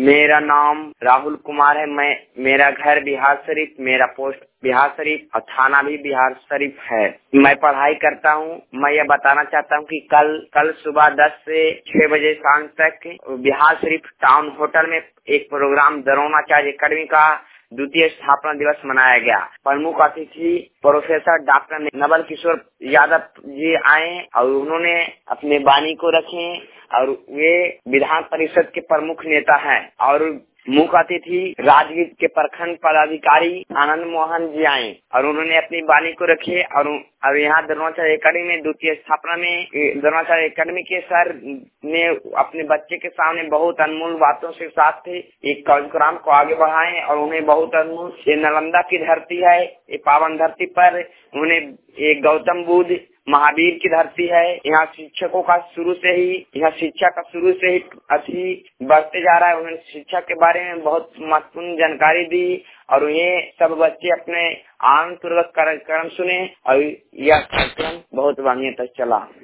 मेरा नाम राहुल कुमार है। मेरा घर बिहार शरीफ, मेरा पोस्ट बिहार शरीफ और थाना भी बिहार शरीफ है। मैं पढ़ाई करता हूँ। मैं ये बताना चाहता हूँ कि कल सुबह 10 से 6 बजे शाम तक बिहार शरीफ टाउन होटल में एक प्रोग्राम द्रोणाचार्य अकेडमी का द्वितीय स्थापना दिवस मनाया गया। प्रमुख अतिथि प्रोफेसर डॉक्टर नवल किशोर यादव जी आए और उन्होंने अपने वाणी को रखे और वे विधान परिषद के प्रमुख नेता हैं। और मुख्य अतिथि राजगीर के प्रखंड पदाधिकारी आनंद मोहन जी आए और उन्होंने अपनी वाणी को रखे। और यहाँ द्रोणाचार्य अकेडमी में द्वितीय स्थापना में द्रोणाचार्य अकेडमी के सर ने अपने बच्चे के सामने बहुत अनमोल बातों से साथ एक कार्यक्रम को आगे बढ़ाए और उन्हें बहुत अनमोल, ये नालंदा की धरती है, ये पावन धरती पर उन्हें एक गौतम बुद्ध महावीर की धरती है। यहाँ शिक्षकों का शुरू से ही अच्छी बढ़ते जा रहा है। उन्होंने शिक्षा के बारे में बहुत महत्वपूर्ण जानकारी दी और ये सब बच्चे अपने आनंद पूर्वक कार्यक्रम सुने और यह कार्यक्रम बहुत बढ़िया तक चला।